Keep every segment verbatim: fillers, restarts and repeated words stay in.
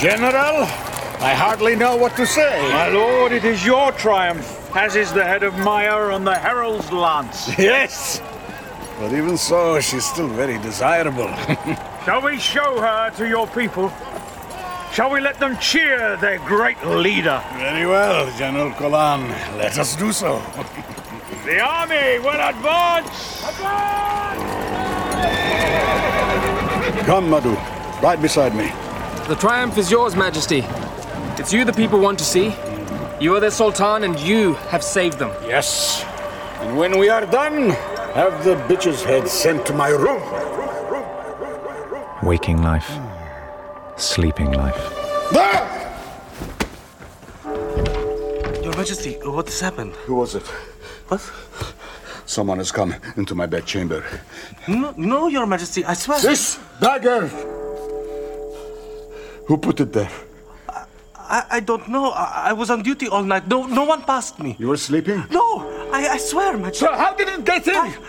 General, I hardly know what to say. My lord, it is your triumph, as is the head of Maya on the herald's lance. Yes, but even so, she's still very desirable. Shall we show her to your people? Shall we let them cheer their great leader? Very well, General Kolan. Let us do so. The army will advance! Advance! Come, Madhu. Right beside me. The triumph is yours, Majesty. It's you the people want to see. You are the Sultan and you have saved them. Yes. And when we are done, have the bitch's head sent to my room. Waking life. Sleeping life. There! Your Majesty, what has happened? Who was it? What? Someone has come into my bedchamber. No, no, Your Majesty, I swear. This dagger! Who put it there? I, I don't know. I, I was on duty all night. No, no one passed me. You were sleeping? No, I, I swear, Majesty. So how did it get in? I...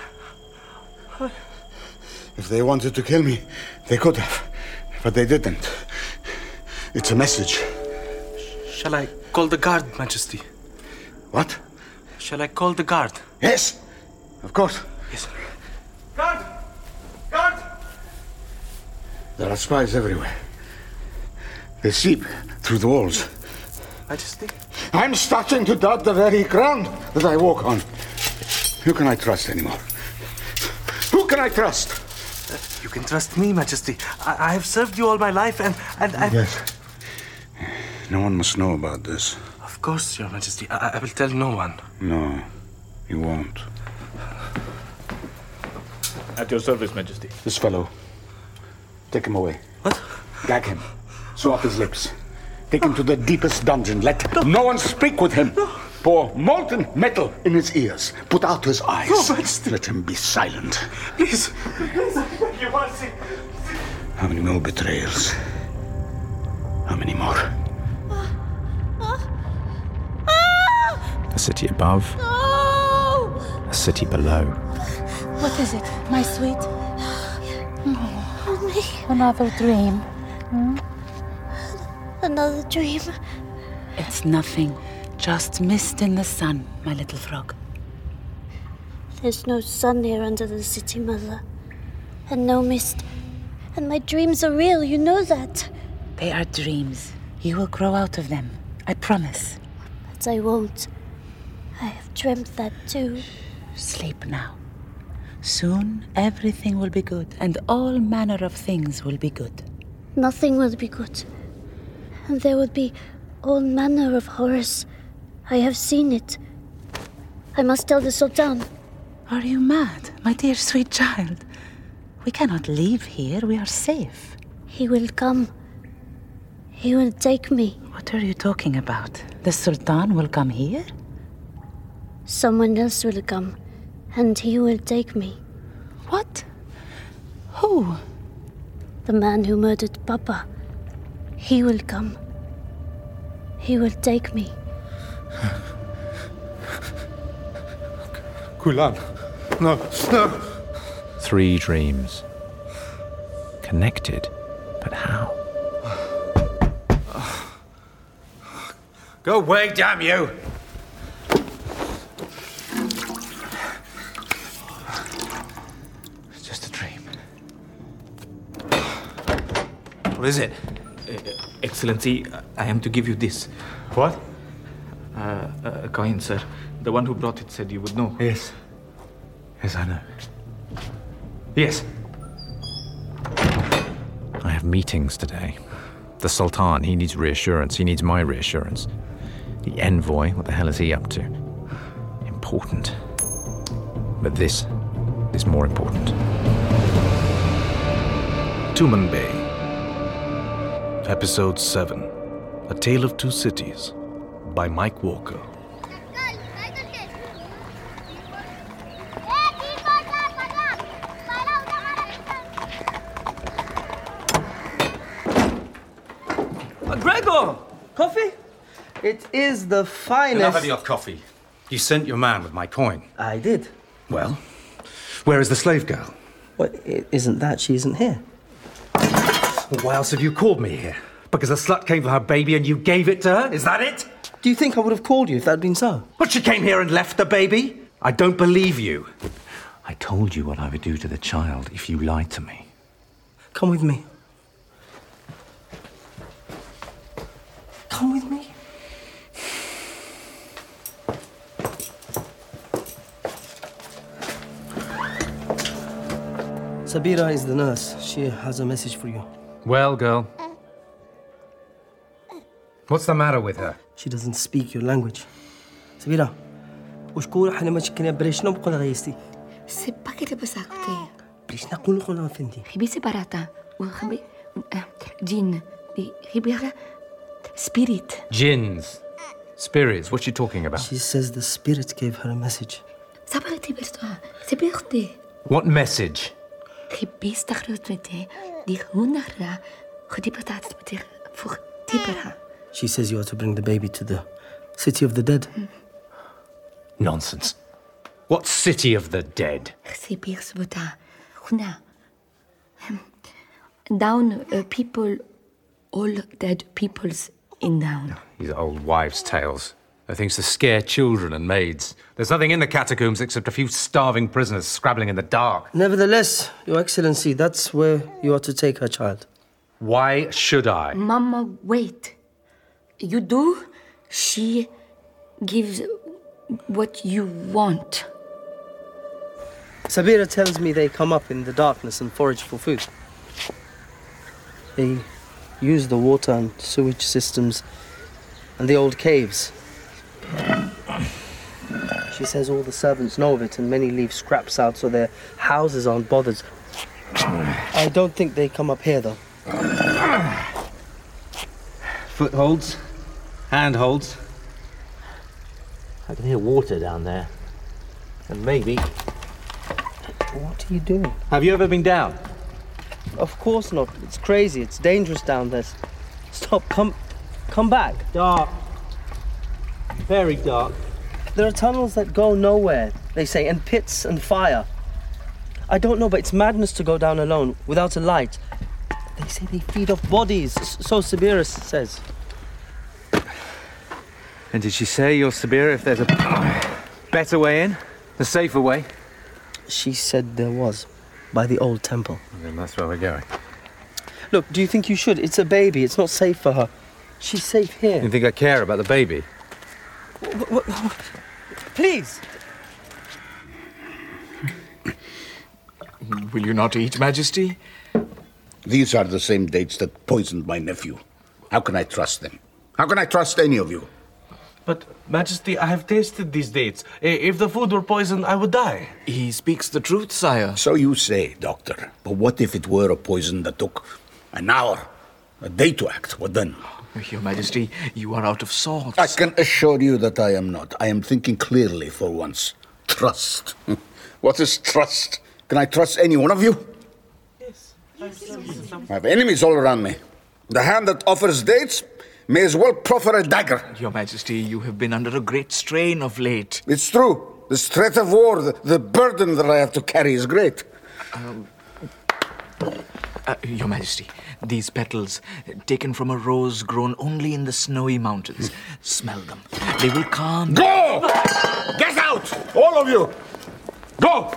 If they wanted to kill me, they could have. But they didn't. It's a message. Shall I call the guard, Majesty? What? Shall I call the guard? Yes, of course. Yes. Guard! Guard! There are spies everywhere. They seep through the walls. Majesty? I'm starting to doubt the very ground that I walk on. Who can I trust anymore? Who can I trust? Uh, you can trust me, Majesty. I, I have served you all my life and... and I... Yes. No one must know about this. Of course, Your Majesty. I, I will tell no one. No, you won't. At your service, Majesty. This fellow. Take him away. What? Gag him. Sew up his lips. Take him to the deepest dungeon. Let no, no one speak with him. No. Pour molten metal in his ears. Put out his eyes. No, Majesty. Let him be silent. Please. Please, I beg you, Majesty. How many more betrayals? How many more? A city above. No! A city below. What is it, my sweet? Oh. Another dream. Hmm? Another dream. It's nothing. Just mist in the sun, my little frog. There's no sun here under the city, Mother. And no mist. And my dreams are real, you know that. They are dreams. You will grow out of them. I promise. But I won't. I have dreamt that too. Sleep now. Soon everything will be good, and all manner of things will be good. Nothing will be good. And there will be all manner of horrors. I have seen it. I must tell the Sultan. Are you mad, my dear sweet child? We cannot leave here. We are safe. He will come. He will take me. What are you talking about? The Sultan will come here? Someone else will come, and he will take me. What? Who? The man who murdered Papa. He will come. He will take me. Kulan. No, no. Three dreams. Connected, but how? Go away, damn you! It's just a dream. What is it? Uh, Excellency, I am to give you this. What? Uh, a coin, sir. The one who brought it said you would know. Yes. Yes, I know. Yes. I have meetings today. The Sultan, he needs reassurance. He needs my reassurance. The envoy, what the hell is he up to? Important. But this is more important. Tumanbay. Episode seven. A Tale of Two Cities. By Mike Walker. Gregor! Coffee? It is the finest... Enough of your coffee. You sent your man with my coin. I did. Well, where is the slave girl? What, it isn't that she isn't here? Well, why else have you called me here? Because the slut came for her baby and you gave it to her? Is that it? Do you think I would have called you if that had been so? But she came here and left the baby? I don't believe you. I told you what I would do to the child if you lied to me. Come with me. Come with me. Sabira is the nurse. She has a message for you. Well, girl. What's the matter with her? She doesn't speak your language. Sabira, وشكون حنا ما شكنا بريش نوم قول غيستي. C'est pas qu'elle est pas sortie. بريش نقول قول فندي. خبي سبارata. وخبي جين. خبي spirit. Jinns. Spirits. What's she talking about? She says the spirit gave her a message. Sabara tiberta. Sibirte. What message? خبي استخرجت متى. دي هونرا. خدي بتاعت بتير فوق تبرها. She says you are to bring the baby to the city of the dead. Mm. Nonsense. What city of the dead? Down uh, people, all dead peoples in down. These are old wives' tales. They're things to scare children and maids. There's nothing in the catacombs except a few starving prisoners scrabbling in the dark. Nevertheless, Your Excellency, that's where you are to take her child. Why should I? Mama, wait. You do, she gives what you want. Sabira tells me they come up in the darkness and forage for food. They use the water and sewage systems and the old caves. She says all the servants know of it and many leave scraps out so their houses aren't bothered. I don't think they come up here, though. Footholds, handholds. I can hear water down there. And maybe... What are you doing? Have you ever been down? Of course not. It's crazy. It's dangerous down there. Stop. Come... Come back. Dark. Very dark. There are tunnels that go nowhere, they say, and pits and fire. I don't know, but it's madness to go down alone, without a light. They say they feed off bodies, so Sabira says. And did she say, your Sabira, if there's a better way in? A safer way? She said there was, by the old temple. Then that's where we're going. Look, do you think you should? It's a baby. It's not safe for her. She's safe here. You think I care about the baby? What, what, what? Please! Will you not eat, Majesty? These are the same dates that poisoned my nephew. How can I trust them? How can I trust any of you? But, Majesty, I have tasted these dates. If the food were poisoned, I would die. He speaks the truth, sire. So you say, Doctor. But what if it were a poison that took an hour, a day to act? What then? Your Majesty, you are out of sorts. I can assure you that I am not. I am thinking clearly for once. Trust. What is trust? Can I trust any one of you? Yes. I have enemies all around me. The hand that offers dates may as well proffer a dagger. Your Majesty, you have been under a great strain of late. It's true. The threat of war, the, the burden that I have to carry is great. Um, uh, Your Majesty, these petals, taken from a rose grown only in the snowy mountains, smell them. They will calm... Go! Get out! All of you! Go!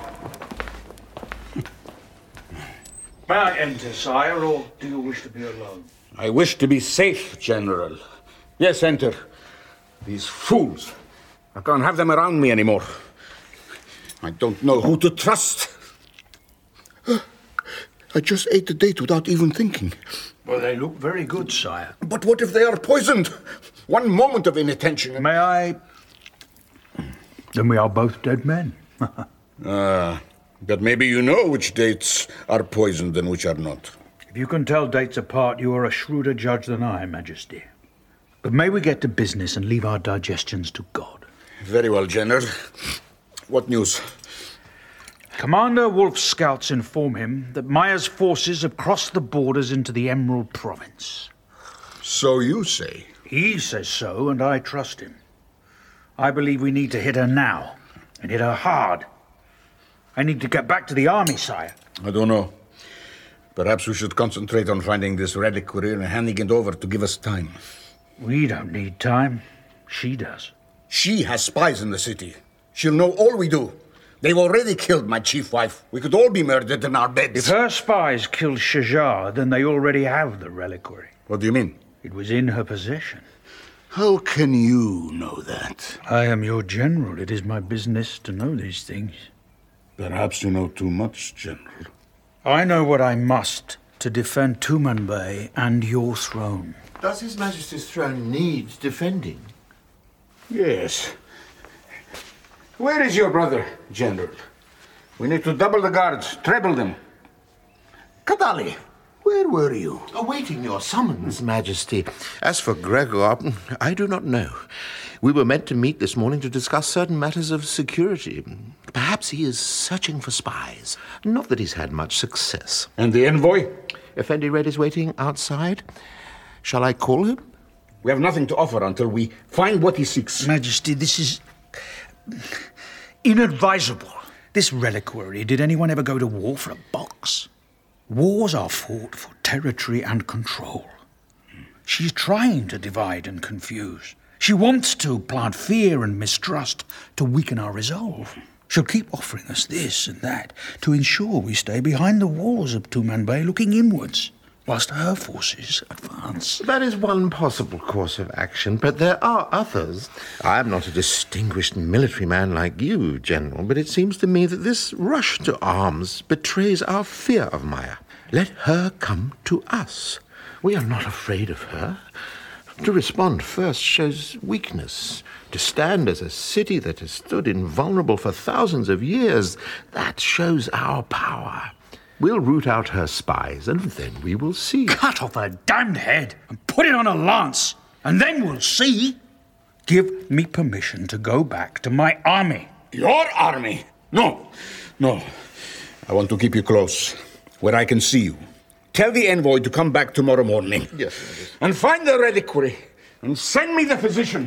May I enter, sire, or do you wish to be alone? I wish to be safe, General. Yes, enter. These fools. I can't have them around me anymore. I don't know who to trust. I just ate the date without even thinking. Well, they look very good, sire. But what if they are poisoned? One moment of inattention. May I... Then we are both dead men. Ah, uh, but maybe you know which dates are poisoned and which are not. If you can tell dates apart, you are a shrewder judge than I, Majesty. But may we get to business and leave our digestions to God? Very well, General. What news? Commander Wolf's scouts inform him that Maya's forces have crossed the borders into the Emerald Province. So you say? He says so, and I trust him. I believe we need to hit her now, and hit her hard. I need to get back to the army, sire. I don't know. Perhaps we should concentrate on finding this reliquary and handing it over to give us time. We don't need time. She does. She has spies in the city. She'll know all we do. They've already killed my chief wife. We could all be murdered in our beds. If her spies killed Shajar, then they already have the reliquary. What do you mean? It was in her possession. How can you know that? I am your general. It is my business to know these things. Perhaps you know too much, General. I know what I must to defend Tumanbay and your throne. Does His Majesty's throne need defending? Yes. Where is your brother, General? We need to double the guards, treble them. Kadali, where were you? Awaiting your summons, Majesty. As for Gregor, I do not know. We were meant to meet this morning to discuss certain matters of security. Perhaps he is searching for spies. Not that he's had much success. And the envoy? Effendi Red is waiting outside. Shall I call him? We have nothing to offer until we find what he seeks. Majesty, this is inadvisable. This reliquary, did anyone ever go to war for a box? Wars are fought for territory and control. She's trying to divide and confuse. She wants to plant fear and mistrust to weaken our resolve. She'll keep offering us this and that to ensure we stay behind the walls of Tumanbay looking inwards, whilst her forces advance. That is one possible course of action, but there are others. I am not a distinguished military man like you, General, but it seems to me that this rush to arms betrays our fear of Maya. Let her come to us. We are not afraid of her. To respond first shows weakness. To stand as a city that has stood invulnerable for thousands of years, that shows our power. We'll root out her spies, and then we will see. Cut off her damned head and put it on a lance, and then we'll see. Give me permission to go back to my army. Your army? No, no. I want to keep you close, where I can see you. Tell the envoy to come back tomorrow morning. Yes, yes. And find the reliquary, and send me the physician.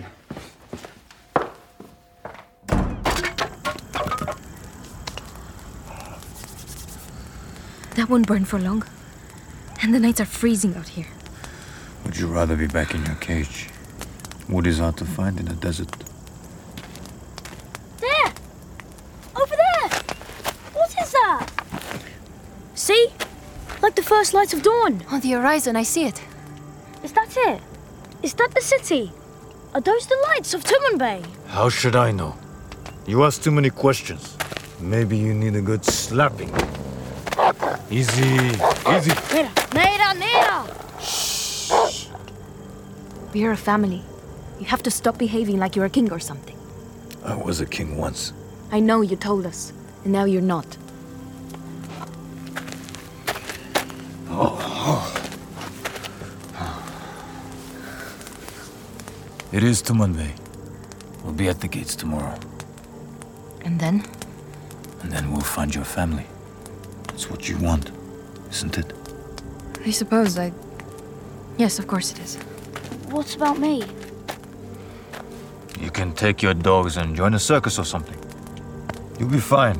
That won't burn for long. And the nights are freezing out here. Would you rather be back in your cage? Wood is hard to find in the desert. There! Over there! What is that? See? Like the first light of dawn. On the horizon, I see it. Is that it? Is that the city? Are those the lights of Tumanbay? How should I know? You ask too many questions. Maybe you need a good slapping. Easy, easy. Nera, Nera, Nera! We're a family. You have to stop behaving like you're a king or something. I was a king once. I know you told us, and now you're not. Oh. It is Tumanbay. We'll be at the gates tomorrow. And then? And then we'll find your family. It's what you want, isn't it? I suppose I... Yes, of course it is. What about me? You can take your dogs and join a circus or something. You'll be fine.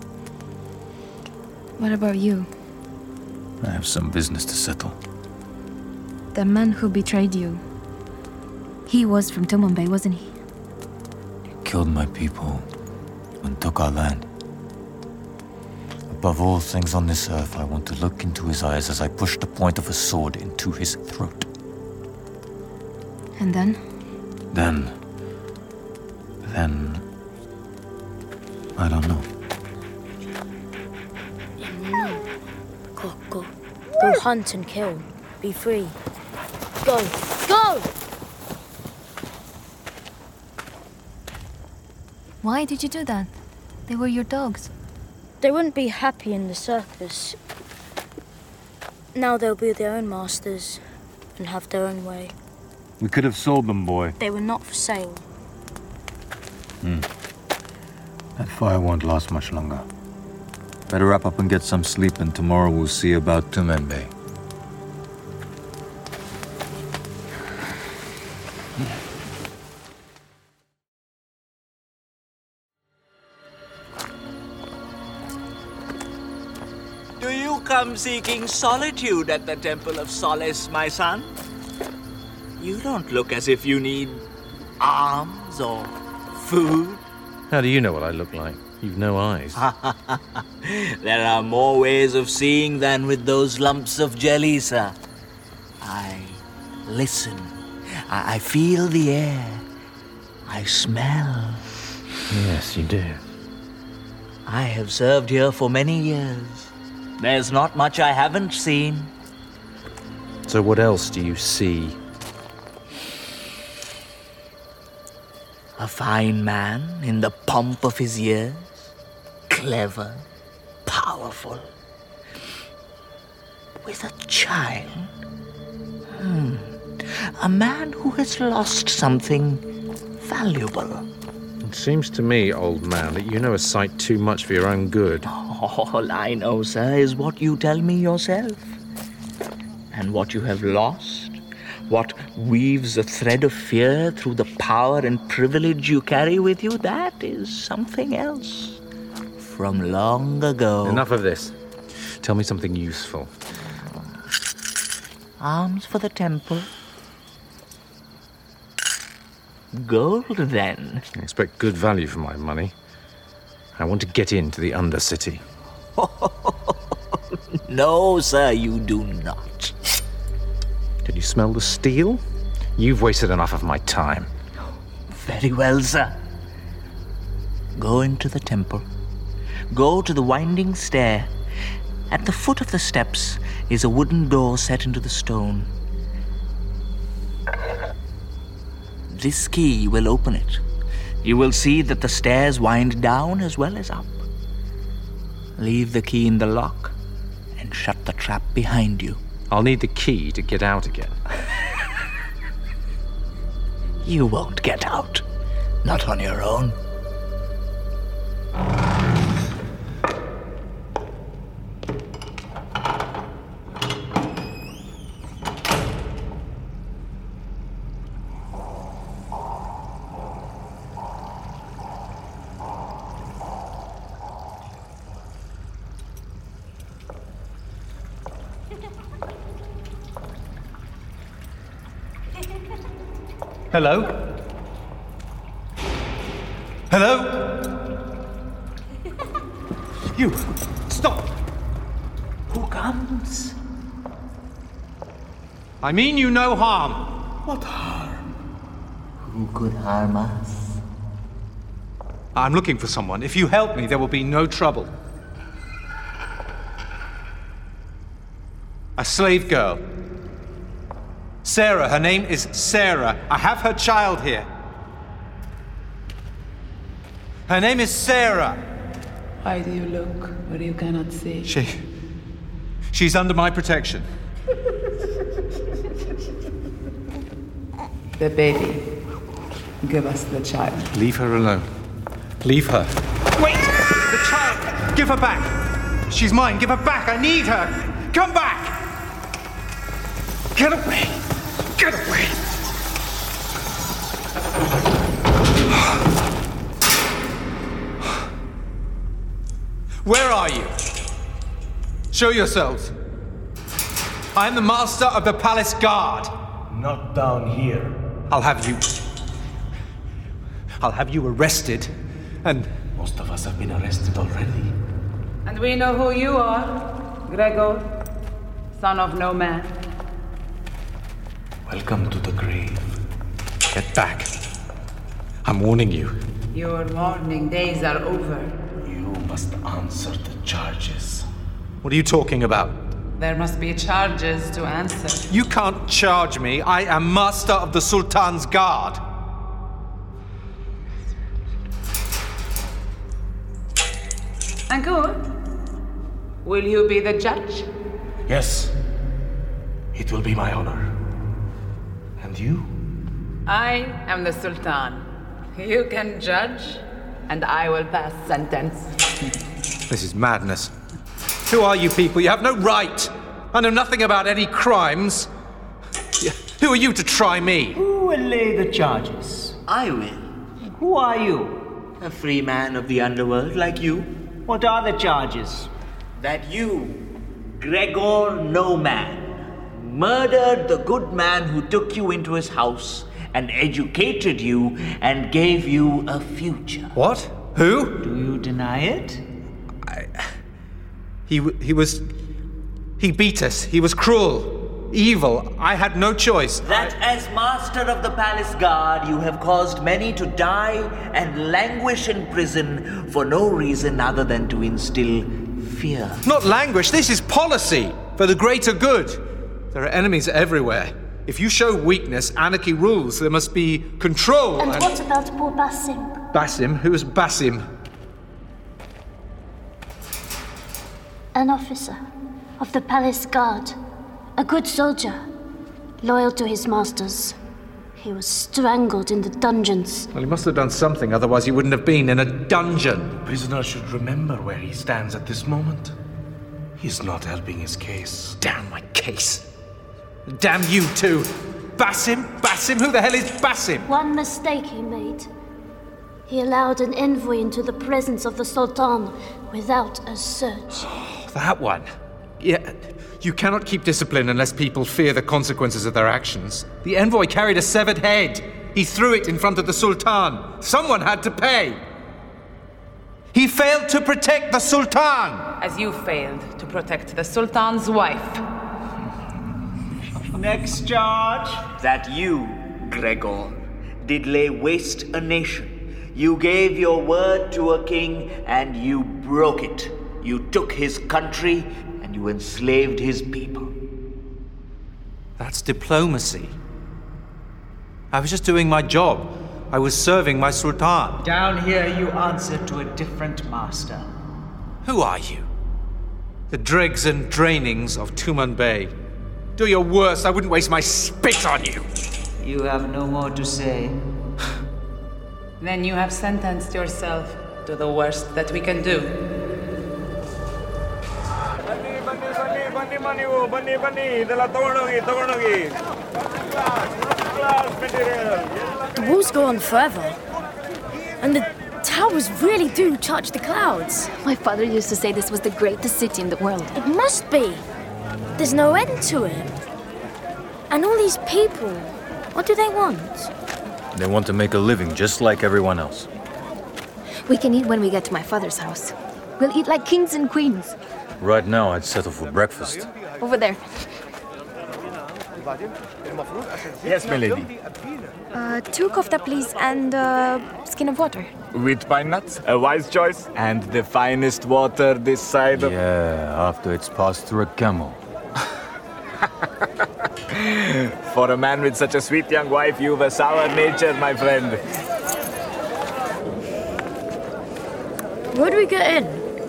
What about you? I have some business to settle. The man who betrayed you. He was from Tumanbay, wasn't he? He killed my people and took our land. Above all things on this earth, I want to look into his eyes as I push the point of a sword into his throat. And then? Then... Then... I don't know. Go, go. Go hunt and kill. Be free. Go. Go! Why did you do that? They were your dogs. They wouldn't be happy in the circus. Now they'll be their own masters and have their own way. We could have sold them, boy. They were not for sale. Hmm. That fire won't last much longer. Better wrap up and get some sleep, and tomorrow we'll see about Tumanbay. Do you come seeking solitude at the Temple of Solace, my son? You don't look as if you need alms or food. How do you know what I look like? You've no eyes. There are more ways of seeing than with those lumps of jelly, sir. I listen. I, I feel the air. I smell. Yes, you do. I have served here for many years. There's not much I haven't seen. So what else do you see? A fine man in the pomp of his years. Clever, powerful. With a child. Hmm. A man who has lost something valuable. It seems to me, old man, that you know a sight too much for your own good. All I know, sir, is what you tell me yourself. And what you have lost, what weaves a thread of fear through the power and privilege you carry with you, that is something else. From long ago. Enough of this. Tell me something useful. Arms for the temple. Gold, then. I expect good value for my money. I want to get into the Undercity. No, sir, you do not. Did you smell the steel? You've wasted enough of my time. Very well, sir. Go into the temple. Go to the winding stair. At the foot of the steps is a wooden door set into the stone. This key will open it. You will see that the stairs wind down as well as up. Leave the key in the lock and shut the trap behind you. I'll need the key to get out again. You won't get out. Not on your own. Hello? Hello? You! Stop! Who comes? I mean you no harm. What harm? Who could harm us? I'm looking for someone. If you help me, there will be no trouble. A slave girl. Sarah, her name is Sarah. I have her child here. Her name is Sarah. Why do you look where you cannot see? She... She's under my protection. The baby. Give us the child. Leave her alone. Leave her. Wait! The child! Give her back! She's mine. Give her back. I need her. Come back! Get away! Get away! Where are you? Show yourselves. I am the master of the palace guard. Not down here. I'll have you... I'll have you arrested, and... Most of us have been arrested already. And we know who you are, Gregor, son of no man. Welcome to the grave. Get back. I'm warning you. Your mourning days are over. You must answer the charges. What are you talking about? There must be charges to answer. You can't charge me. I am master of the Sultan's guard. Ankur, will you be the judge? Yes. It will be my honor. And you? I am the Sultan. You can judge, and I will pass sentence. This is madness. Who are you people? You have no right. I know nothing about any crimes. Who are you to try me? Who will lay the charges? I will. Who are you? A free man of the underworld like you. What are the charges? That you Gregor No Man murdered the good man who took you into his house and educated you and gave you a future. What? Who? Do you deny it? I, he, he was... He beat us. He was cruel, evil. I had no choice. That as master of the palace guard, you have caused many to die and languish in prison for no reason other than to instill fear. Not languish. This is policy for the greater good. There are enemies everywhere. If you show weakness, anarchy rules. There must be control. And, and what about poor Basim? Basim? Who is Basim? An officer of the palace guard. A good soldier, loyal to his masters. He was strangled in the dungeons. Well, he must have done something, otherwise he wouldn't have been in a dungeon. The prisoner should remember where he stands at this moment. He's not helping his case. Damn my case. Damn you too. Basim? Basim? Who the hell is Basim? One mistake he made. He allowed an envoy into the presence of the Sultan without a search. That one? Yeah, you cannot keep discipline unless people fear the consequences of their actions. The envoy carried a severed head. He threw it in front of the Sultan. Someone had to pay. He failed to protect the Sultan! As you failed to protect the Sultan's wife. Next charge. That you, Gregor, did lay waste a nation. You gave your word to a king and you broke it. You took his country and you enslaved his people. That's diplomacy. I was just doing my job. I was serving my Sultan. Down here you answer to a different master. Who are you? The dregs and drainings of Tuman Bay. Do your worst. I wouldn't waste my spit on you. You have no more to say. Then you have sentenced yourself to the worst that we can do. The walls go on forever. And the towers really do touch the clouds. My father used to say this was the greatest city in the world. It must be. There's no end to it. And all these people, what do they want? They want to make a living just like everyone else. We can eat when we get to my father's house. We'll eat like kings and queens. Right now, I'd settle for breakfast. Over there. Yes, my lady. Uh, two kofta, please, and uh, skin of water. With pine nuts, a wise choice, and the finest water this side of... Yeah, after it's passed through a camel. For a man with such a sweet young wife, you've a sour nature, my friend. Where do we get in?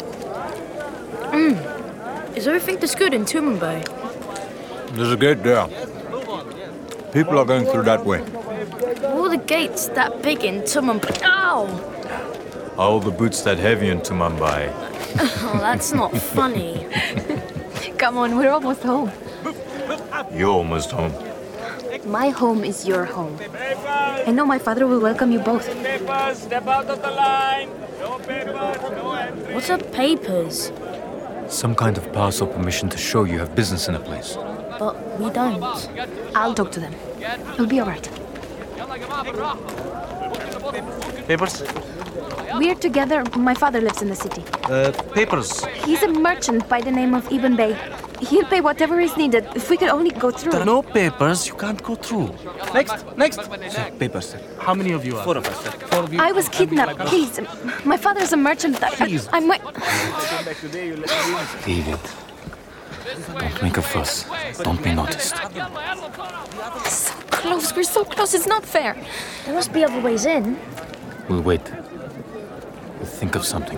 Mm. Is everything this good in Tuman Bay? There's a gate there. People are going through that way. All the gates that big in Tuman Bay. Ow! All the boots that heavy in Tuman Bay. Oh, that's not funny. Come on, we're almost home. You're almost home. My home is your home. I know my father will welcome you both. Papers, step out of the line. No papers, no entry. What are papers? Some kind of pass or permission to show you have business in a place. But we don't. I'll talk to them. It'll be all right. Papers? We're together. My father lives in the city. Uh, papers. He's a merchant by the name of Ibn Bey. He'll pay whatever is needed. If we could only go through. There are no papers. You can't go through. Next, next. Sir, papers, sir. How many of you are? Four of us, sir. Four of you. I was kidnapped. Please. My father's a merchant. Please. I'm... I'm Leave it. Don't make a fuss. Don't be noticed. So close. We're so close. It's not fair. There must be other ways in. We'll wait. We'll think of something.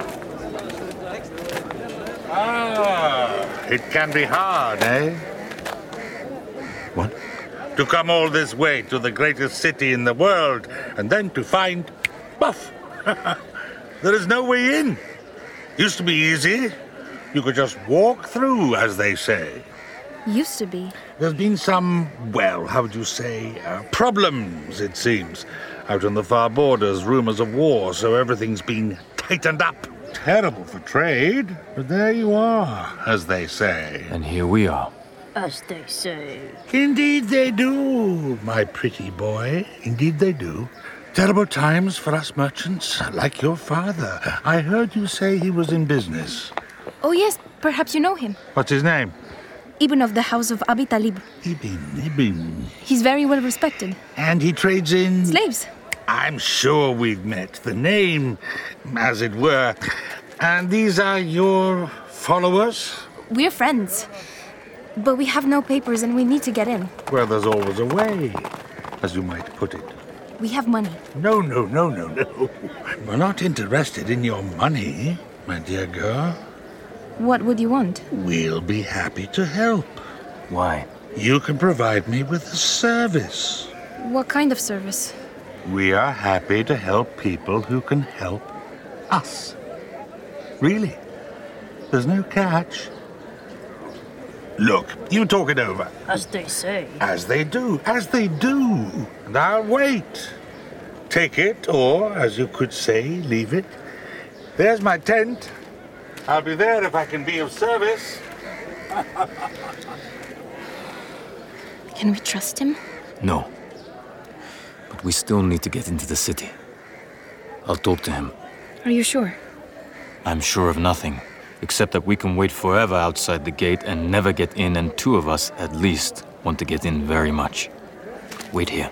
Ah, it can be hard, eh? What? To come all this way to the greatest city in the world, and then to find Buff. There is no way in. Used to be easy. You could just walk through, as they say. Used to be. There's been some, well, how would you say, uh, problems, it seems. Out on the far borders, rumors of war, so everything's been tightened up. terrible for trade, but there you are, as they say. And here we are. As they say. Indeed they do, my pretty boy. Indeed they do. Terrible times for us merchants, like your father. I heard you say he was in business. Oh yes, perhaps you know him. What's his name? Ibn of the house of Abi Talib. Ibn, Ibn. He's very well respected. And he trades in... Slaves. I'm sure we've met. The name, as it were. And these are your followers? We're friends. But we have no papers and we need to get in. Well, there's always a way, as you might put it. We have money. No, no, no, no, no. We're not interested in your money, my dear girl. What would you want? We'll be happy to help. Why? You can provide me with a service. What kind of service? We are happy to help people who can help us. Really. There's no catch. Look, you talk it over. As they say. As they do, as they do. And I'll wait. Take it, or, as you could say, leave it. There's my tent. I'll be there if I can be of service. Can we trust him? No. But we still need to get into the city. I'll talk to him. Are you sure? I'm sure of nothing, except that we can wait forever outside the gate and never get in, and two of us, at least, want to get in very much. Wait here.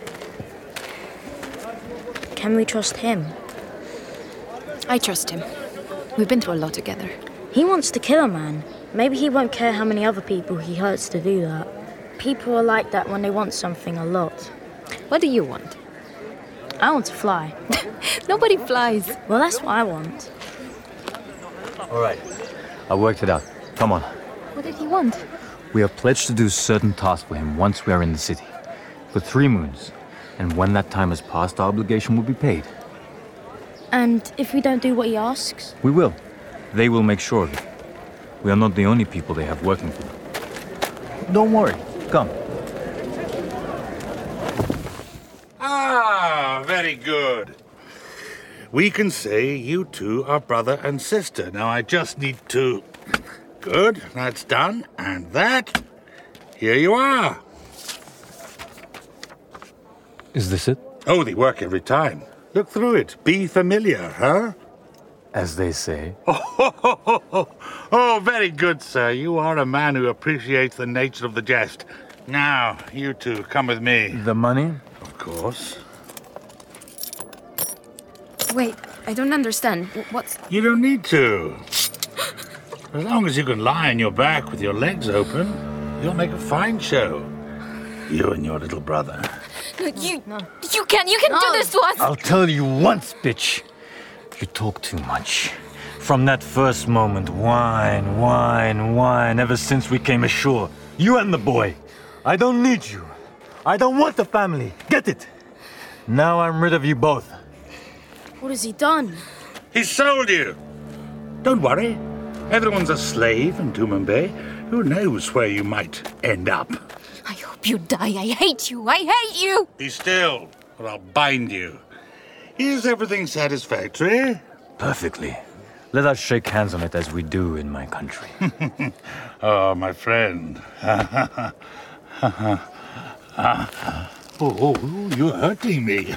Can we trust him? I trust him. We've been through a lot together. He wants to kill a man. Maybe he won't care how many other people he hurts to do that. People are like that when they want something a lot. What do you want? I want to fly. Nobody flies. Well, that's what I want. All right. I worked it out. Come on. What did he want? We are pledged to do certain tasks for him once we are in the city. For three moons. And when that time has passed, our obligation will be paid. And if we don't do what he asks? We will. They will make sure of it. We are not the only people they have working for them. Don't worry. Come. Ah, very good. We can say you two are brother and sister. Now I just need to... Good, that's done. And that... Here you are. Is this it? Oh, they work every time. Look through it. Be familiar, huh? As they say. Oh, oh, very good, sir. You are a man who appreciates the nature of the jest. Now, you two, come with me. The money? Of course. Wait, I don't understand. What's... You don't need to. As long as you can lie on your back with your legs open, you'll make a fine show. You and your little brother. You, no. you can, you can no. do this to us! I'll tell you once, bitch. You talk too much. From that first moment, whine, whine, whine, ever since we came ashore. You and the boy. I don't need you. I don't want the family. Get it? Now I'm rid of you both. What has he done? He sold you. Don't worry. Everyone's a slave in Tumanbay. Who knows where you might end up? I hope you die. I hate you. I hate you. Be still, or I'll bind you. Is everything satisfactory? Perfectly. Let us shake hands on it as we do in my country. Oh, my friend. oh, oh, you're hurting me.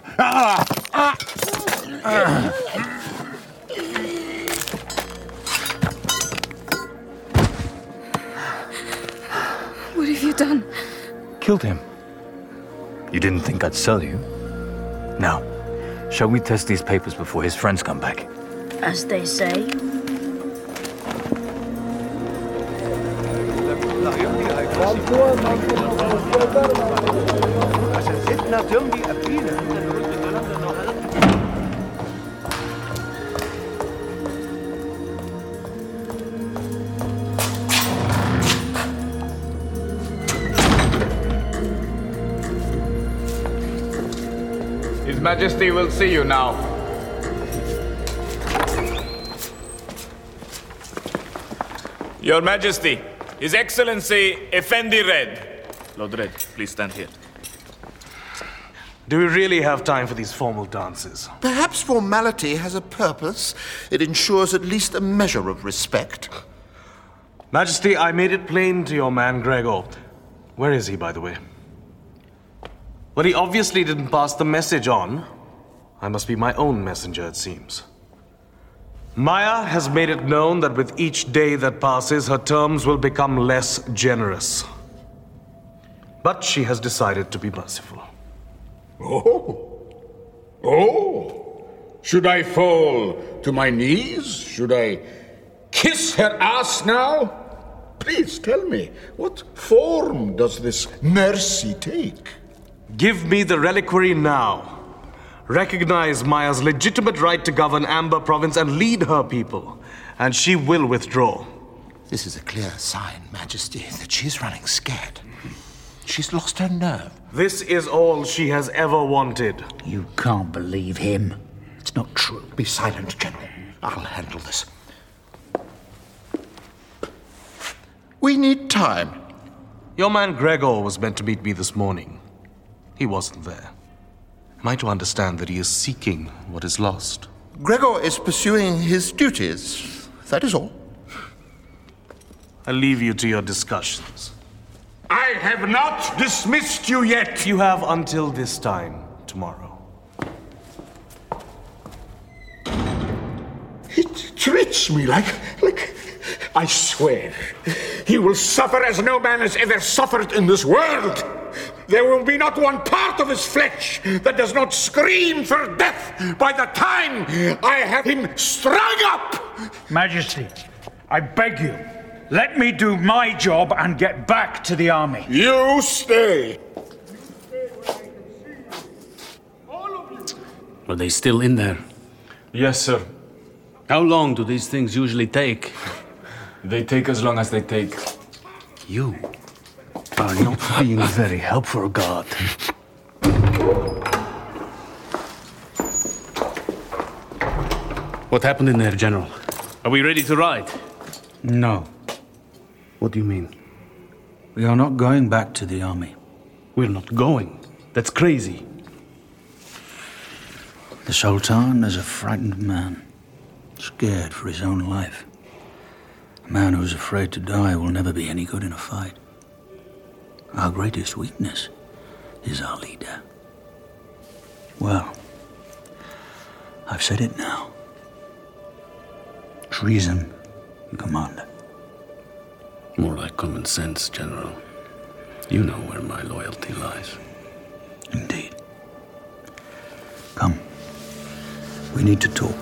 What have you done? Killed him. You didn't think I'd sell you? Now, shall we test these papers before his friends come back? As they say. His Majesty will see you now. Your Majesty, His Excellency Effendi Red. Lord Red, please stand here. Do we really have time for these formal dances? Perhaps formality has a purpose. It ensures at least a measure of respect. Majesty, I made it plain to your man, Gregor. Where is he, by the way? Well, he obviously didn't pass the message on. I must be my own messenger, it seems. Maya has made it known that with each day that passes, her terms will become less generous. But she has decided to be merciful. Oh. Oh. Should I fall to my knees? Should I kiss her ass now? Please tell me, what form does this mercy take? Give me the reliquary now. Recognize Maya's legitimate right to govern Amber Province and lead her people, and she will withdraw. This is a clear sign, Majesty, that she's running scared. She's lost her nerve. This is all she has ever wanted. You can't believe him. It's not true. Be silent, General. I'll handle this. We need time. Your man Gregor was meant to meet me this morning. He wasn't there. Am I to understand that he is seeking what is lost? Gregor is pursuing his duties. That is all. I leave you to your discussions. I have not dismissed you yet. You have until this time tomorrow. He treats me like, like, I swear, he will suffer as no man has ever suffered in this world. There will be not one part of his flesh that does not scream for death by the time I have him strung up. Majesty, I beg you, let me do my job and get back to the army. You stay. Are they still in there? Yes, sir. How long do these things usually take? They take as long as they take. You are not being very helpful, God. What happened in there, General? Are we ready to ride? No. What do you mean? We are not going back to the army. We're not going. That's crazy. The Sultan is a frightened man, scared for his own life. A man who's afraid to die will never be any good in a fight. Our greatest weakness is our leader. Well, I've said it now. Treason, Commander. More like common sense, General. You know where my loyalty lies. Indeed. Come. We need to talk.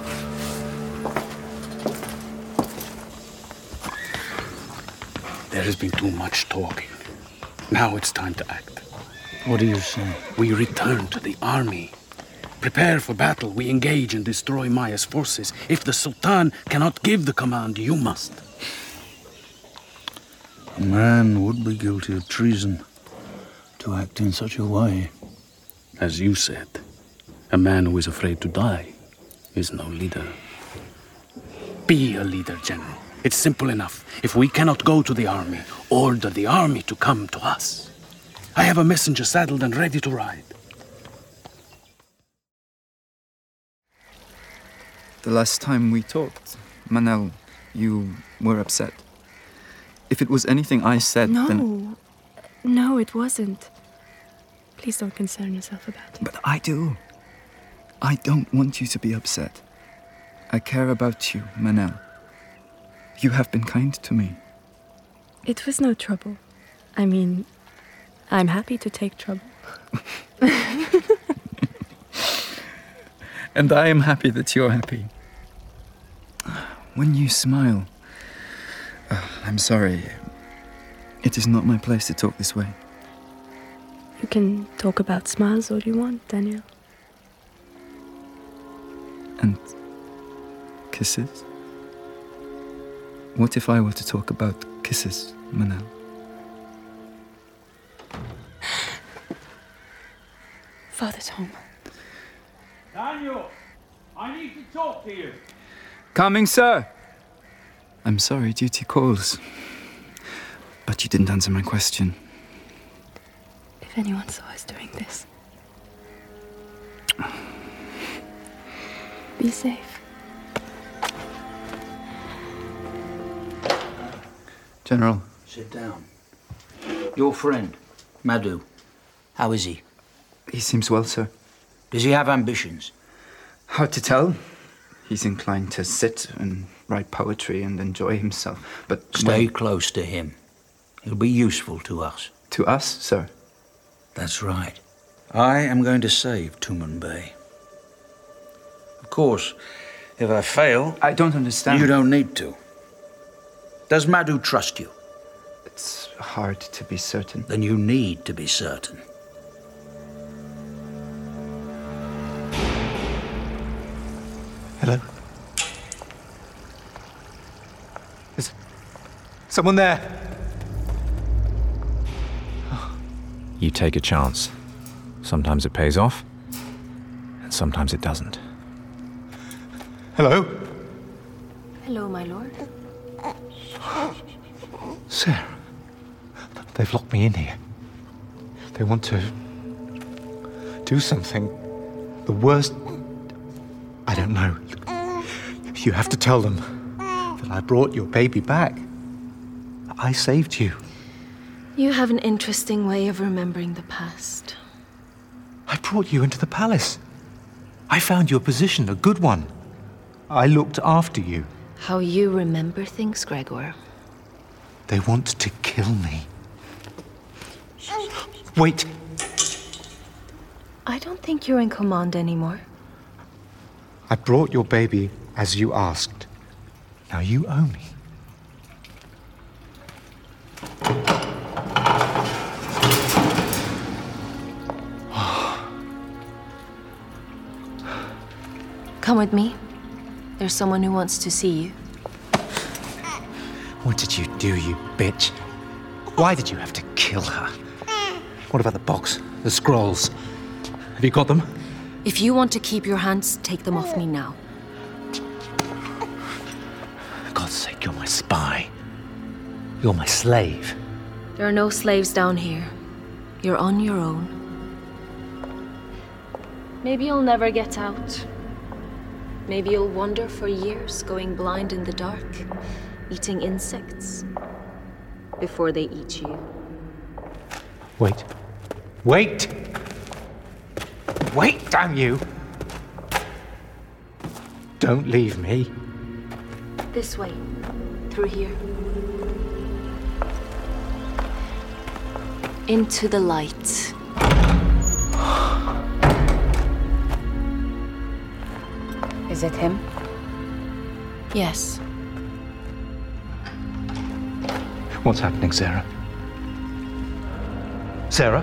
There has been too much talking. Now it's time to act. What do you say? We return to the army. Prepare for battle. We engage and destroy Maya's forces. If the Sultan cannot give the command, you must. A man would be guilty of treason to act in such a way. As you said, a man who is afraid to die is no leader. Be a leader, General. It's simple enough. If we cannot go to the army, order the army to come to us. I have a messenger saddled and ready to ride. The last time we talked, Manel, you were upset. If it was anything I said, no. then... No, it wasn't. Please don't concern yourself about it. But I do. I don't want you to be upset. I care about you, Manel. You have been kind to me. It was no trouble. I mean, I'm happy to take trouble. And I am happy that you're happy. When you smile... Uh, I'm sorry. It is not my place to talk this way. You can talk about smiles all you want, Daniel. And kisses? What if I were to talk about kisses, Manel? Father's home. Daniel, I need to talk to you. Coming, sir. I'm sorry, duty calls. But you didn't answer my question. If anyone saw us doing this, Be safe. General. Sit down. Your friend, Madhu, how is he? He seems well, sir. Does he have ambitions? Hard to tell. He's inclined to sit and write poetry and enjoy himself, but... Stay when... close to him. He'll be useful to us. To us, sir? That's right. I am going to save Tumanbay. Of course, if I fail... I don't understand. You don't need to. Does Madhu trust you? It's hard to be certain. Then you need to be certain. Hello? Is someone there? You take a chance. Sometimes it pays off, and sometimes it doesn't. Hello? Hello, my lord. Sarah, they've locked me in here. They want to do something. The worst. I don't know. You have to tell them that I brought your baby back. I saved you. You have an interesting way of remembering the past. I brought you into the palace. I found your position a good one. I looked after you. How you remember things, Gregor. They want to kill me. Wait. I don't think you're in command anymore. I brought your baby as you asked. Now you owe me. Come with me. There's someone who wants to see you. What did you do, you bitch? Why did you have to kill her? What about the box? The scrolls? Have you got them? If you want to keep your hands, take them off me now. For God's sake, you're my spy. You're my slave. There are no slaves down here. You're on your own. Maybe you'll never get out. Maybe you'll wander for years, going blind in the dark, eating insects, before they eat you. Wait. Wait! Wait, damn you! Don't leave me. This way. Through here. Into the light. Is it him? Yes. What's happening, Sarah? Sarah?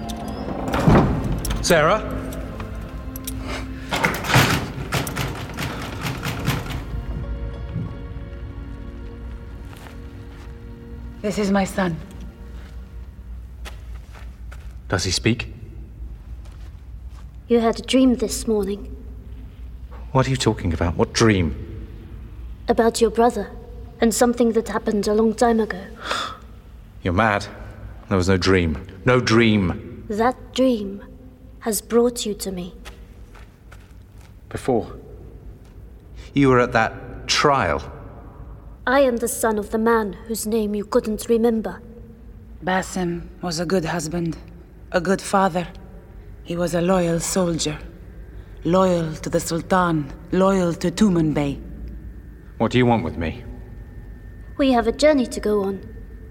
Sarah? This is my son. Does he speak? You had a dream this morning What are you talking about? What dream? about your brother and something that happened a long time ago. You're mad. There was no dream. No dream. That dream has brought you to me. Before. You were at that trial. I am the son of the man whose name you couldn't remember. Basim was a good husband, a good father. He was a loyal soldier. Loyal to the Sultan, loyal to Tumanbay. What do you want with me? We have a journey to go on.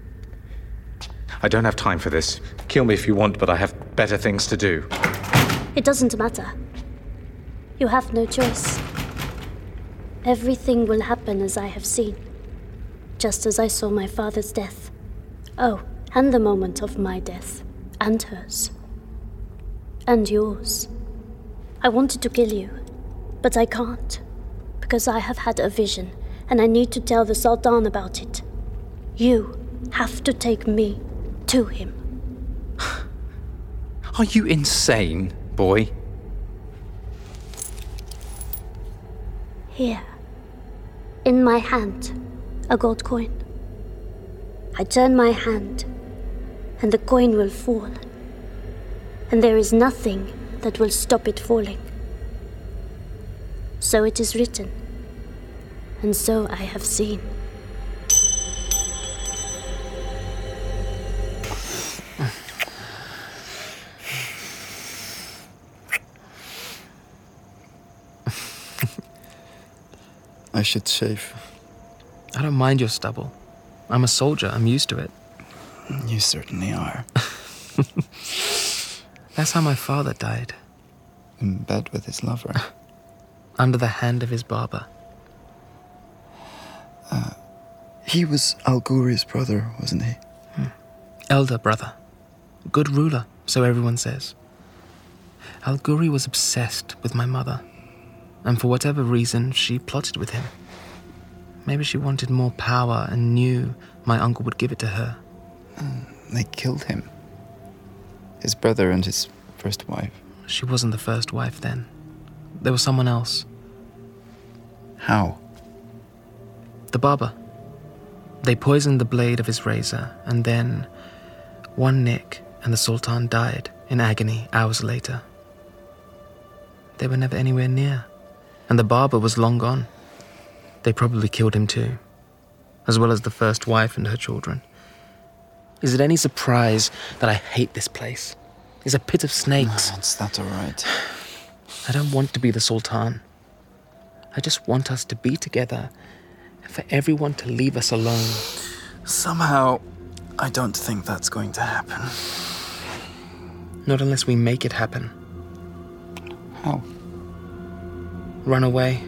I don't have time for this. Kill me if you want, but I have better things to do. It doesn't matter. You have no choice. Everything will happen as I have seen. Just as I saw my father's death. Oh, and the moment of my death. And hers. And yours. I wanted to kill you, but I can't. Because I have had a vision, and I need to tell the Sultan about it. You have to take me to him. Are you insane, boy? Here. In my hand, a gold coin. I turn my hand, and the coin will fall. And there is nothing that will stop it falling. So it is written, and so I have seen. I should shave. I don't mind your stubble. I'm a soldier. I'm used to it. You certainly are. That's how my father died. In bed with his lover. Under the hand of his barber. Uh, he was Al-Ghuri's brother, wasn't he? Hmm. Elder brother. Good ruler, so everyone says. Al-Ghuri was obsessed with my mother. And for whatever reason, she plotted with him. Maybe she wanted more power and knew my uncle would give it to her. Mm, they killed him. His brother and his first wife. She wasn't the first wife then. There was someone else. How? The barber. They poisoned the blade of his razor, and then one nick and the Sultan died in agony hours later. They were never anywhere near. And the barber was long gone. They probably killed him too, as well as the first wife and her children. Is it any surprise that I hate this place? It's a pit of snakes. No, it's not all right. I don't want to be the Sultan. I just want us to be together and for everyone to leave us alone. Somehow, I don't think that's going to happen. Not unless we make it happen. How? Run away.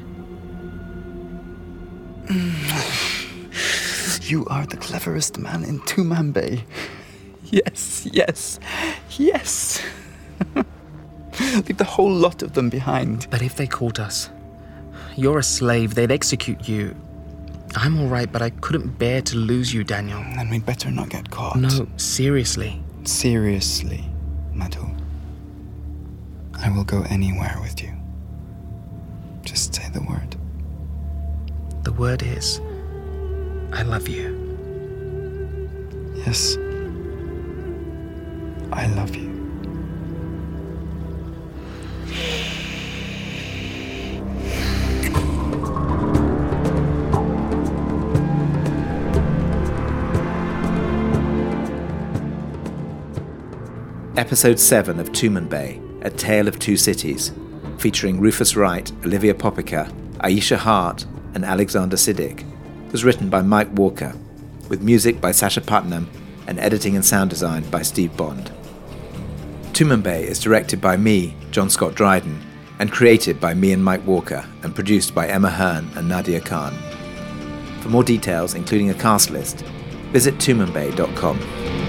You are the cleverest man in Tumanbay. Yes, yes, yes. Leave the whole lot of them behind. But if they caught us, you're a slave, they'd execute you. I'm all right, but I couldn't bear to lose you, Daniel. Then we'd better not get caught. No, seriously. Seriously, Madhu. I will go anywhere with you. Just say the word. The word is, I love you. Yes. I love you. Episode seven of Tumanbay, A Tale of Two Cities, featuring Rufus Wright, Olivia Popica, Aisha Hart, and Alexander Siddig, was written by Mike Walker, with music by Sasha Putnam and editing and sound design by Steve Bond. Tumanbay is directed by me, John Scott Dryden, and created by me and Mike Walker, and produced by Emma Hearn and Nadia Khan. For more details, including a cast list, visit tumanbay dot com.